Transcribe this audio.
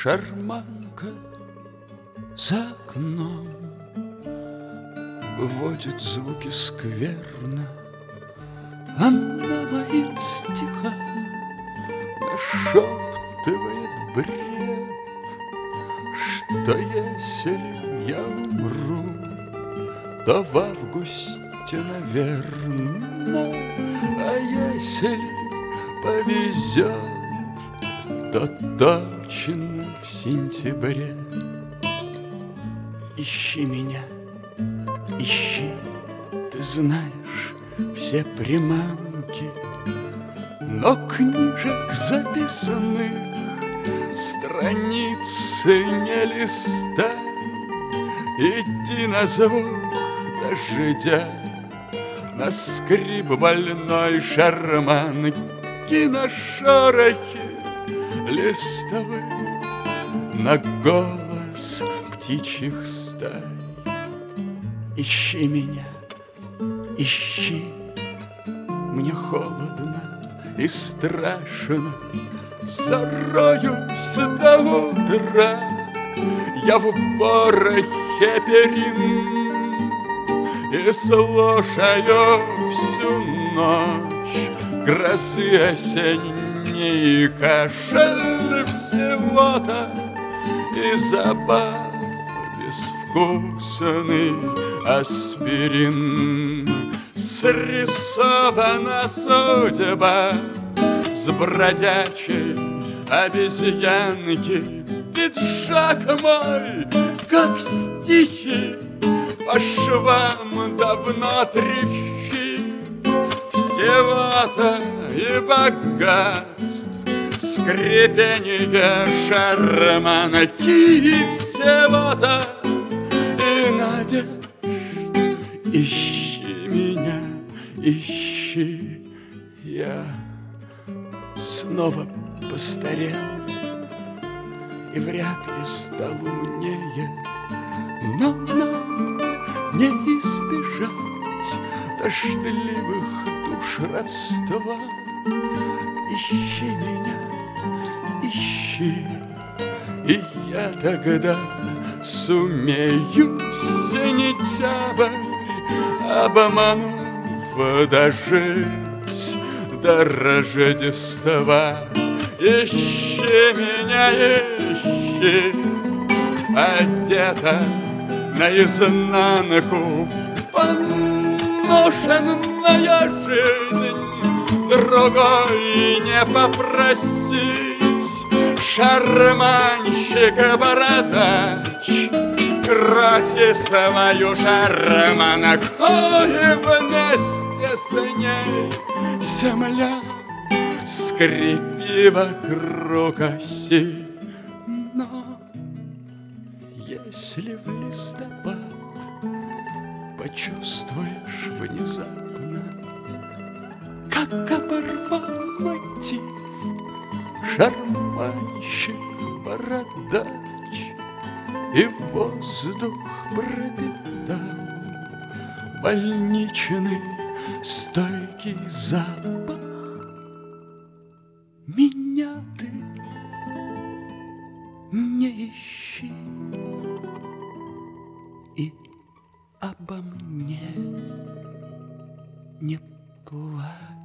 Шарманка за окном выводит звуки скверно, а на моим стихам нашептывает бред, что если я умру, то в августе, наверно, а если повезет, то точно в сентябре. Ищи меня, ищи, ты знаешь все приманки, но книжек записанных страницы не листай. Иди на звук дождя, на скрип больной шарманки, на шорохи листовых, на голос птичьих стай. Ищи меня, ищи, мне холодно и страшно, зароюсь до утра я в ворохе перин и слушаю всю ночь грозы осенней кашель всего-то и забав безвкусный аспирин. Срисована судьба с бродячей обезьянки, пиджак мой, как стихи, по швам давно трещит. Всего-то и богатств скрипенье шарманки, всего-то и надежд. Ищи меня, ищи, я снова постарел и вряд ли стал умнее, но нам не избежать дождливых душ родства. Ищи меня, ищи, и я тогда сумею сентябрь, обманув, дожить до Рождества. Ищи меня, ищи, одета наизнанку, поношенная жизнь, другой не попросить. Шарманщик-бородач, крати свою шарманку, и вместе с ней земля скрипи вокруг оси. Но если в листопад почувствуешь внезапно, как оборвал мотив шарманщик-бородач и воздух пропитал больничный стойкий запах, меня ты не ищи и обо мне не плачь.